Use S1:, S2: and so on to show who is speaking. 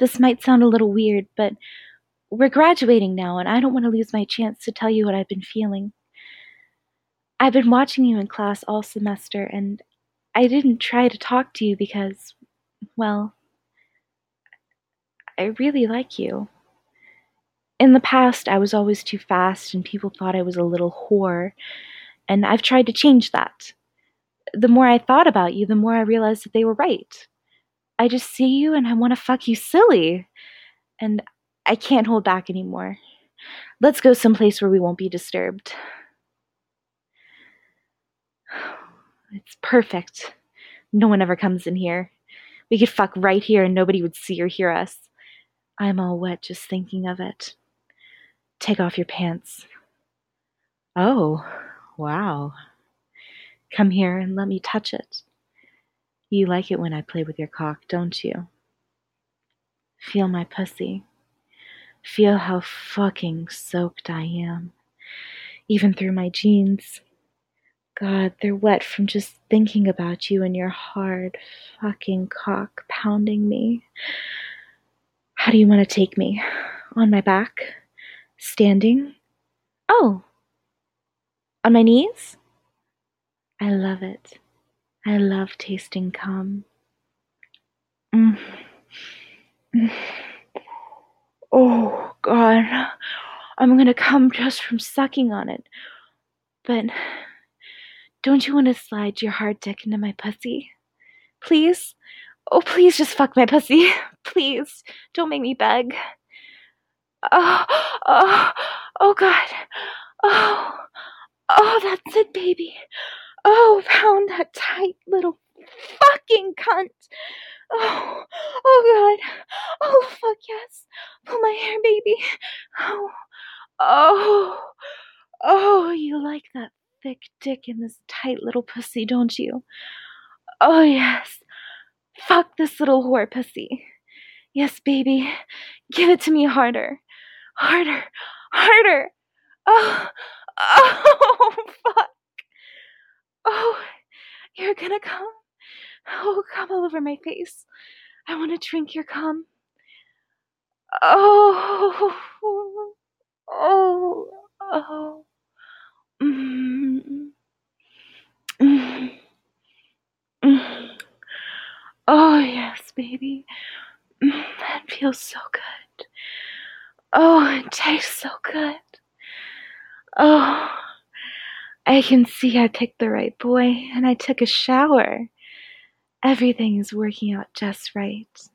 S1: This might sound a little weird, but we're graduating now, and I don't want to lose my chance to tell you what I've been feeling. I've been watching you in class all semester, and I didn't try to talk to you because, well, I really like you. In the past, I was always too fast, and people thought I was a little whore, and I've tried to change that. The more I thought about you, the more I realized that they were right. I just see you and I want to fuck you silly, and I can't hold back anymore. Let's go someplace where we won't be disturbed. It's perfect. No one ever comes in here. We could fuck right here and nobody would see or hear us. I'm all wet just thinking of it. Take off your pants. Oh, wow. Come here and let me touch it. You like it when I play with your cock, don't you? Feel my pussy. Feel how fucking soaked I am. Even through my jeans. God, they're wet from just thinking about you and your hard fucking cock pounding me. How do you want to take me? On my back? Standing? Oh, on my knees? I love it. I love tasting cum. Mm. Mm. Oh, God. I'm gonna come just from sucking on it. But don't you want to slide your hard dick into my pussy? Please? Oh, please just fuck my pussy. Please. Don't make me beg. Oh, oh, oh, God. Oh, oh, that's it, baby. Oh, pound that tight little fucking cunt. Oh, oh, God. Oh, fuck yes. Pull my hair, baby. Oh, oh, oh, you like that thick dick in this tight little pussy, don't you? Oh, yes. Fuck this little whore pussy. Yes, baby. Give it to me harder. Harder. Harder. Oh, oh, fuck. Oh, you're gonna come? Oh, come all over my face. I want to drink your cum. Oh, oh, oh. Mm, mm, mm. Oh, yes, baby. That feels so good. Oh, it tastes so good. Oh, I can see I picked the right boy, and I took a shower. Everything is working out just right.